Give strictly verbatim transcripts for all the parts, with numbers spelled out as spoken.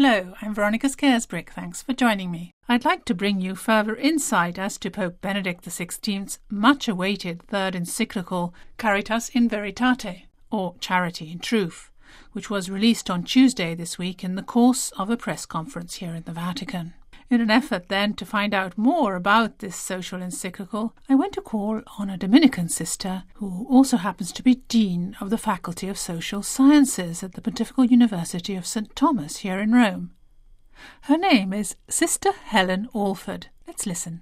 Hello, I'm Veronica Scaresbrick. Thanks for joining me. I'd like to bring you further insight as to Pope Benedict the sixteenth's much-awaited third encyclical Caritas in Veritate, or Charity in Truth, which was released on Tuesday this week in the course of a press conference here in the Vatican. In an effort then to find out more about this social encyclical, I went to call on a Dominican sister who also happens to be Dean of the Faculty of Social Sciences at the Pontifical University of Saint Thomas here in Rome. Her name is Sister Helen Alford. Let's listen.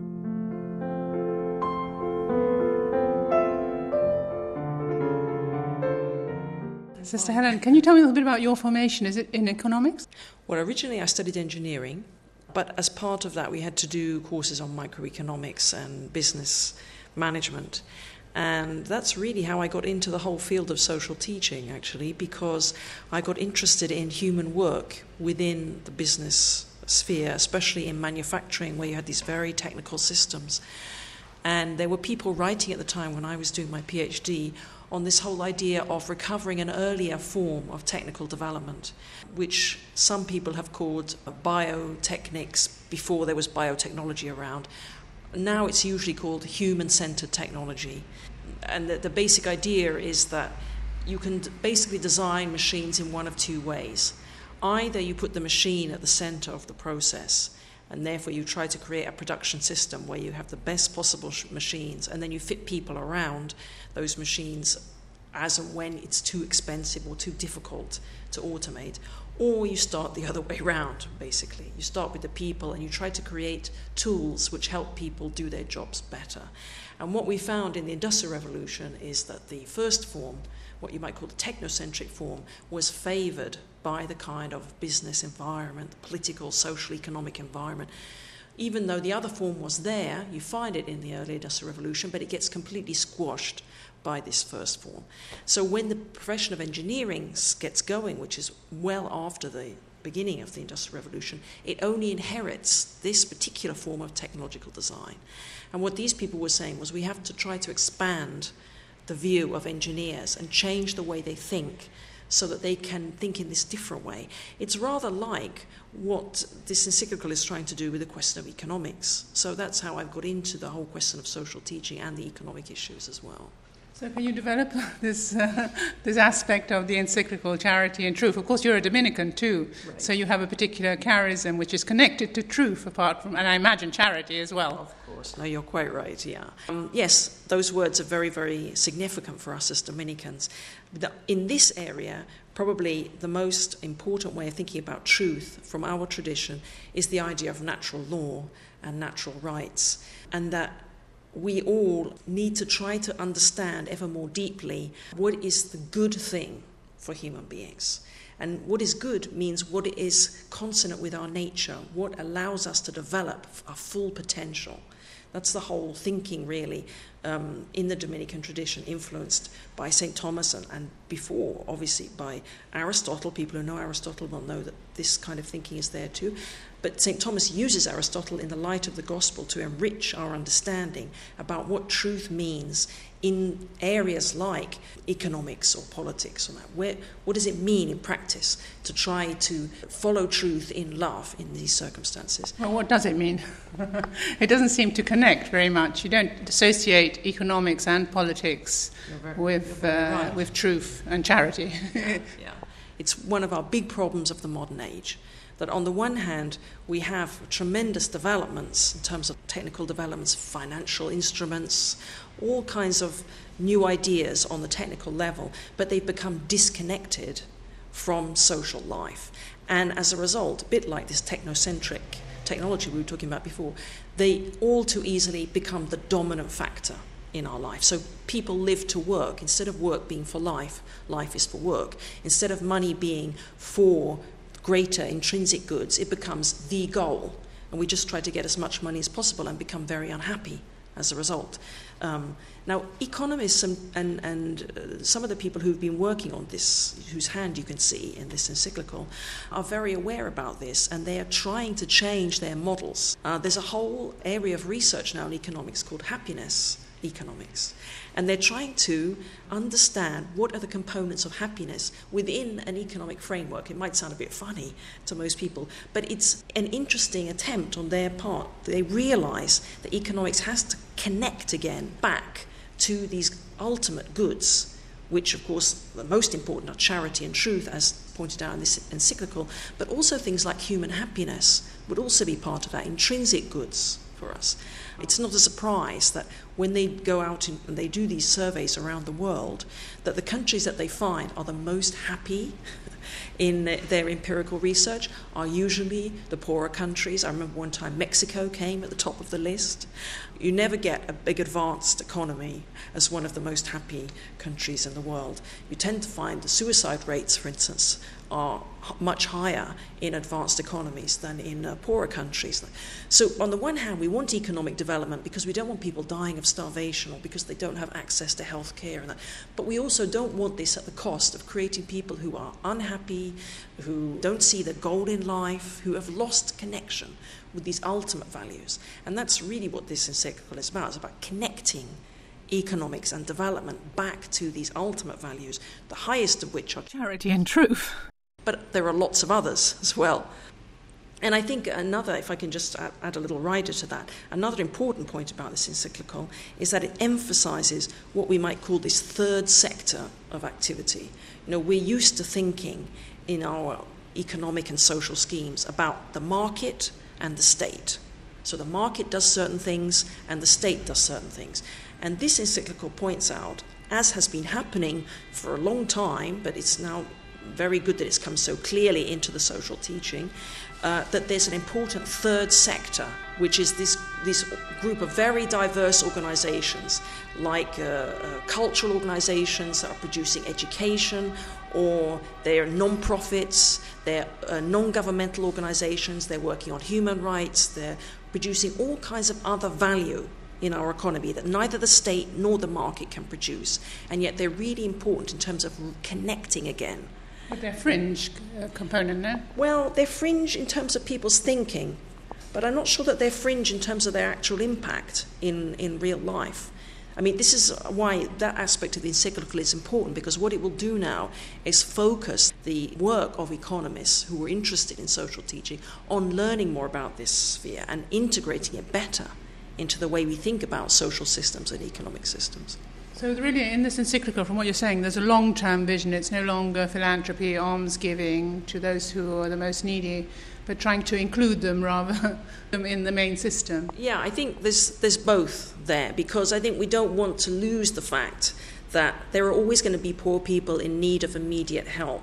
Sister Helen, can you tell me a little bit about your formation? Is it in economics? Well, originally I studied engineering. But as part of that, we had to do courses on microeconomics and business management. And that's really how I got into the whole field of social teaching, actually, because I got interested in human work within the business sphere, especially in manufacturing, where you had these very technical systems. And there were people writing at the time when I was doing my PhD on this whole idea of recovering an earlier form of technical development, which some people have called biotechnics before there was biotechnology around. Now it's usually called human-centered technology. And the, the basic idea is that you can basically design machines in one of two ways. Either you put the machine at the center of the process, and therefore you try to create a production system where you have the best possible sh- machines, and then you fit people around those machines as and when it's too expensive or too difficult to automate. Or you start the other way around, basically. You start with the people and you try to create tools which help people do their jobs better. And what we found in the Industrial Revolution is that the first form, what you might call the technocentric form, was favored by the kind of business environment, the political, social, economic environment. Even though the other form was there, you find it in the early Industrial Revolution, but it gets completely squashed by this first form. So when the profession of engineering gets going, which is well after the beginning of the Industrial Revolution, it only inherits this particular form of technological design. And what these people were saying was we have to try to expand the view of engineers and change the way they think so that they can think in this different way. It's rather like what this encyclical is trying to do with the question of economics. So that's how I've got into the whole question of social teaching and the economic issues as well. So can you develop this uh, this aspect of the encyclical Charity and Truth? Of course, you're a Dominican too, right. So you have a particular charism which is connected to truth apart from, and I imagine charity as well. Of course. No, you're quite right, yeah. Um, yes, those words are very, very significant for us as Dominicans. The, in this area, probably the most important way of thinking about truth from our tradition is the idea of natural law and natural rights, and that we all need to try to understand ever more deeply what is the good thing for human beings. And what is good means what is consonant with our nature, what allows us to develop our full potential. That's the whole thinking, really, um, in the Dominican tradition, influenced by Saint Thomas and, and before, obviously, by Aristotle. People who know Aristotle will know that this kind of thinking is there too. But Saint Thomas uses Aristotle in the light of the gospel to enrich our understanding about what truth means in areas like economics or politics. Or that. Where, what does it mean in practice to try to follow truth in love in these circumstances? Well, what does it mean? It doesn't seem to connect very much. You don't associate economics and politics very, with uh, right. with truth and charity. yeah, yeah. It's one of our big problems of the modern age. That on the one hand, we have tremendous developments in terms of technical developments, financial instruments, all kinds of new ideas on the technical level, but they've become disconnected from social life. And as a result, a bit like this technocentric technology we were talking about before, they all too easily become the dominant factor in our life. So people live to work. Instead of work being for life, life is for work. Instead of money being for greater intrinsic goods, it becomes the goal. And we just try to get as much money as possible and become very unhappy as a result. Um, now, economists and, and, and uh, some of the people who've been working on this, whose hand you can see in this encyclical, are very aware about this, and they are trying to change their models. Uh, there's a whole area of research now in economics called happiness economics. And they're trying to understand what are the components of happiness within an economic framework. It might sound a bit funny to most people, but it's an interesting attempt on their part. They realize that economics has to connect again back to these ultimate goods, which, of course, the most important are charity and truth, as pointed out in this encyclical, but also things like human happiness would also be part of that, intrinsic goods for us. It's not a surprise that when they go out and they do these surveys around the world, that the countries that they find are the most happy in their empirical research are usually the poorer countries. I remember one time Mexico came at the top of the list. You never get a big advanced economy as one of the most happy countries in the world. You tend to find the suicide rates, for instance, are much higher in advanced economies than in uh, poorer countries. So on the one hand, we want economic development because we don't want people dying of starvation or because they don't have access to health care and that. But we also don't want this at the cost of creating people who are unhappy, who don't see the goal in life, who have lost connection with these ultimate values. And that's really what this encyclical is about. It's about connecting economics and development back to these ultimate values, the highest of which are charity and truth. But there are lots of others as well. And I think another, if I can just add, add a little rider to that, another important point about this encyclical is that it emphasizes what we might call this third sector of activity. You know, we're used to thinking in our economic and social schemes about the market and the state. So the market does certain things and the state does certain things. And this encyclical points out, as has been happening for a long time, but it's now very good that it's come so clearly into the social teaching, uh, that there's an important third sector, which is this, this group of very diverse organizations, like uh, uh, cultural organizations that are producing education, or they're non-profits, they're uh, non-governmental organizations, they're working on human rights, they're producing all kinds of other value in our economy that neither the state nor the market can produce. And yet they're really important in terms of connecting again. But they're fringe uh, component, no? Well, they're fringe in terms of people's thinking, but I'm not sure that they're fringe in terms of their actual impact in, in real life. I mean, this is why that aspect of the encyclical is important, because what it will do now is focus the work of economists who are interested in social teaching on learning more about this sphere and integrating it better into the way we think about social systems and economic systems. So really, in this encyclical, from what you're saying, there's a long-term vision. It's no longer philanthropy, alms-giving to those who are the most needy, but trying to include them rather in the main system. Yeah, I think there's there's both there, because I think we don't want to lose the fact that there are always going to be poor people in need of immediate help.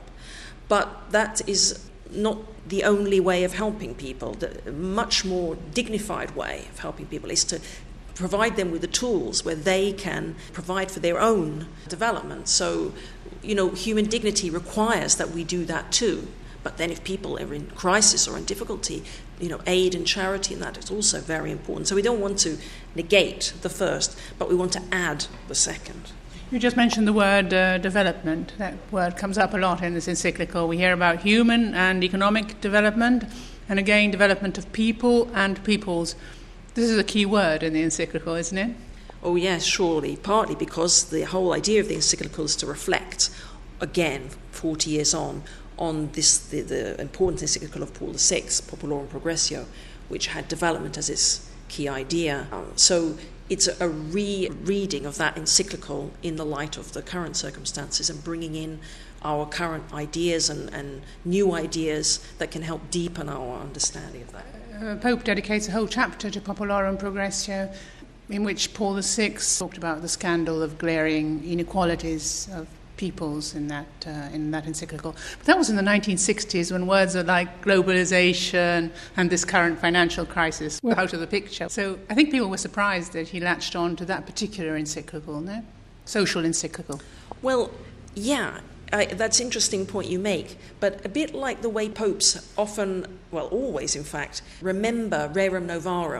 But that is not the only way of helping people. The much more dignified way of helping people is to provide them with the tools where they can provide for their own development. So, you know, human dignity requires that we do that too. But then if people are in crisis or in difficulty, you know, aid and charity and that is also very important. So we don't want to negate the first, but we want to add the second. You just mentioned the word uh, development. That word comes up a lot in this encyclical. We hear about human and economic development, and again, development of people and peoples. This is a key word in the encyclical, isn't it? Oh yes, surely. Partly because the whole idea of the encyclical is to reflect, again, forty years on, on this the, the important encyclical of Paul the Sixth, Populorum Progressio, which had development as its key idea. Um, so it's a re-reading of that encyclical in the light of the current circumstances and bringing in our current ideas and, and new ideas that can help deepen our understanding of that. Uh, Pope dedicates a whole chapter to Populorum Progressio, in which Paul the Sixth talked about the scandal of glaring inequalities of peoples in that uh, in that encyclical. But that was in the nineteen sixties, when words like globalization and this current financial crisis were out of the picture. So I think people were surprised that he latched on to that particular encyclical, no? Social encyclical. Well, yeah. I, that's an interesting point you make, but a bit like the way popes often, well, always in fact, remember rerum novarum,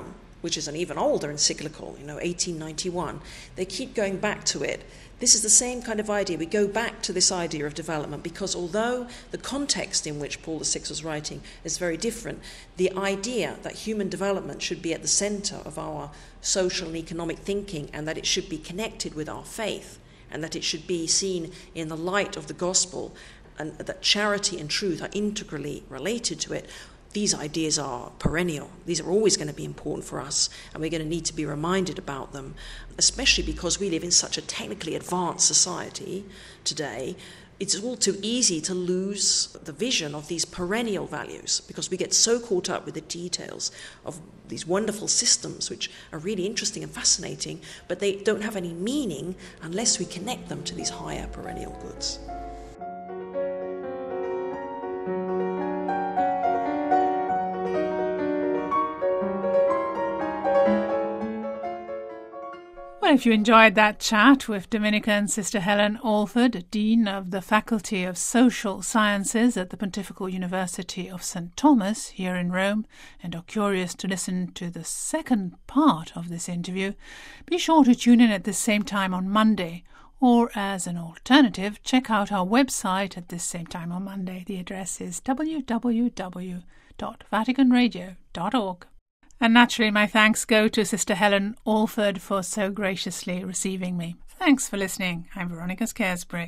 which is an even older encyclical, you know, eighteen ninety-one. They keep going back to it. This is the same kind of idea. We go back to this idea of development because although the context in which Paul the Sixth was writing is very different, the idea that human development should be at the center of our social and economic thinking and that it should be connected with our faith and that it should be seen in the light of the gospel and that charity and truth are integrally related to it, these ideas are perennial. These are always going to be important for us, and we're going to need to be reminded about them, especially because we live in such a technically advanced society today. It's all too easy to lose the vision of these perennial values because we get so caught up with the details of these wonderful systems, which are really interesting and fascinating, but they don't have any meaning unless we connect them to these higher perennial goods. Well, if you enjoyed that chat with Dominican Sister Helen Alford, Dean of the Faculty of Social Sciences at the Pontifical University of Saint Thomas here in Rome, and are curious to listen to the second part of this interview, be sure to tune in at the same time on Monday, or as an alternative, check out our website at this same time on Monday. The address is w w w dot vatican radio dot org. And naturally, my thanks go to Sister Helen Alford for so graciously receiving me. Thanks for listening. I'm Veronica Scaresbrick.